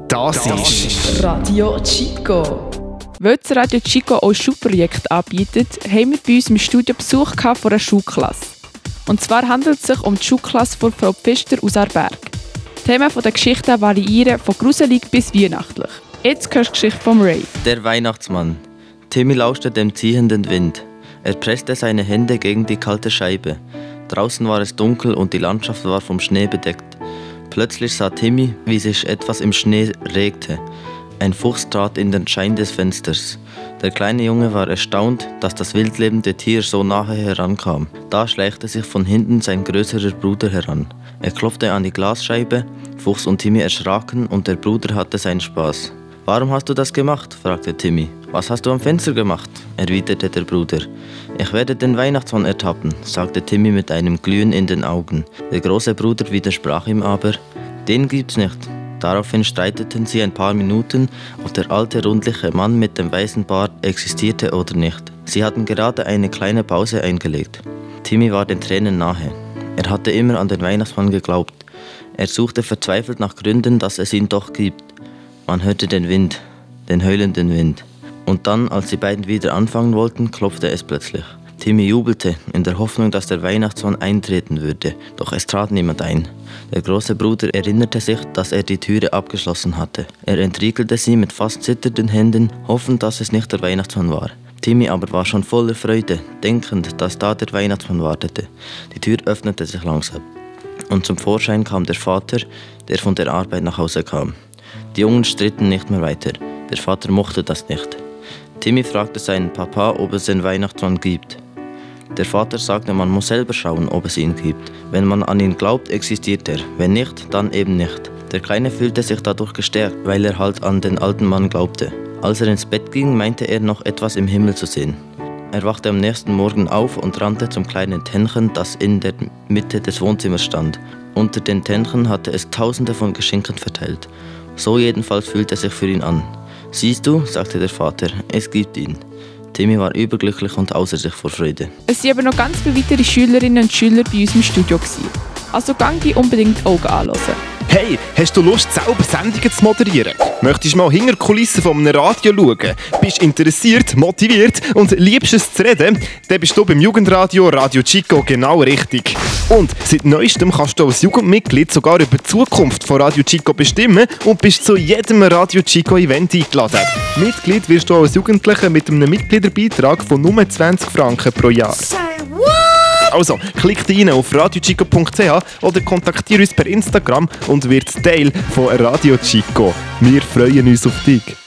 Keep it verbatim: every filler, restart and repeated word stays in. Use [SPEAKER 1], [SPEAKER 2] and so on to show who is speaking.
[SPEAKER 1] Das ist
[SPEAKER 2] Radio Chico.
[SPEAKER 3] Weil das Radio Chico auch Schulprojekte anbietet, haben wir bei uns im Studio Besuch von einer Schulklasse. Und zwar handelt es sich um die Schulklasse von Frau Pfister aus Aarberg. Die Themen der Geschichten variieren von gruselig bis weihnachtlich. Jetzt hörst du die Geschichte von Ray.
[SPEAKER 4] Der Weihnachtsmann. Timmy lauschte dem ziehenden Wind. Er presste seine Hände gegen die kalte Scheibe. Draußen war es dunkel und die Landschaft war vom Schnee bedeckt. Plötzlich sah Timmy, wie sich etwas im Schnee regte. Ein Fuchs trat in den Schein des Fensters. Der kleine Junge war erstaunt, dass das wildlebende Tier so nahe herankam. Da schleichte sich von hinten sein größerer Bruder heran. Er klopfte an die Glasscheibe, Fuchs und Timmy erschraken und der Bruder hatte seinen Spaß. »Warum hast du das gemacht?« fragte Timmy. »Was hast du am Fenster gemacht?« erwiderte der Bruder. »Ich werde den Weihnachtsmann ertappen«, sagte Timmy mit einem Glühen in den Augen. Der große Bruder widersprach ihm aber. »Den gibt's nicht.« Daraufhin streiteten sie ein paar Minuten, ob der alte, rundliche Mann mit dem weißen Bart existierte oder nicht. Sie hatten gerade eine kleine Pause eingelegt. Timmy war den Tränen nahe. Er hatte immer an den Weihnachtsmann geglaubt. Er suchte verzweifelt nach Gründen, dass es ihn doch gibt. Man hörte den Wind, den heulenden Wind. Und dann, als die beiden wieder anfangen wollten, klopfte es plötzlich. Timmy jubelte, in der Hoffnung, dass der Weihnachtsmann eintreten würde, doch es trat niemand ein. Der große Bruder erinnerte sich, dass er die Türe abgeschlossen hatte. Er entriegelte sie mit fast zitternden Händen, hoffend, dass es nicht der Weihnachtsmann war. Timmy aber war schon voller Freude, denkend, dass da der Weihnachtsmann wartete. Die Tür öffnete sich langsam. Und zum Vorschein kam der Vater, der von der Arbeit nach Hause kam. Die Jungen stritten nicht mehr weiter. Der Vater mochte das nicht. Timmy fragte seinen Papa, ob es den Weihnachtsmann gibt. Der Vater sagte, man muss selber schauen, ob es ihn gibt. Wenn man an ihn glaubt, existiert er. Wenn nicht, dann eben nicht. Der Kleine fühlte sich dadurch gestärkt, weil er halt an den alten Mann glaubte. Als er ins Bett ging, meinte er noch etwas im Himmel zu sehen. Er wachte am nächsten Morgen auf und rannte zum kleinen Tännchen, das in der Mitte des Wohnzimmers stand. Unter den Tännchen hatte es tausende von Geschenken verteilt. So jedenfalls fühlte es sich für ihn an. »Siehst du«, sagte der Vater, »es gibt ihn.« Timmy war überglücklich und außer sich vor Freude.
[SPEAKER 3] Es waren aber noch ganz viele weitere Schülerinnen und Schüler bei uns im Studio. Also gang die unbedingt Augen anhören.
[SPEAKER 1] Hey, hast du Lust, selber Sendungen zu moderieren? Möchtest du mal hinter die Kulissen von einem Radio schauen? Bist interessiert, motiviert und liebst es zu reden? Dann bist du beim Jugendradio Radio Chico genau richtig. Und seit neuestem kannst du als Jugendmitglied sogar über die Zukunft von Radio Chico bestimmen und bist zu jedem Radio Chico Event eingeladen. Mitglied wirst du als Jugendlicher mit einem Mitgliederbeitrag von nur zwanzig Franken pro Jahr. Also, klick rein auf radiochico punkt c h oder kontaktiere uns per Instagram und wird Teil von Radio Chico. Wir freuen uns auf dich.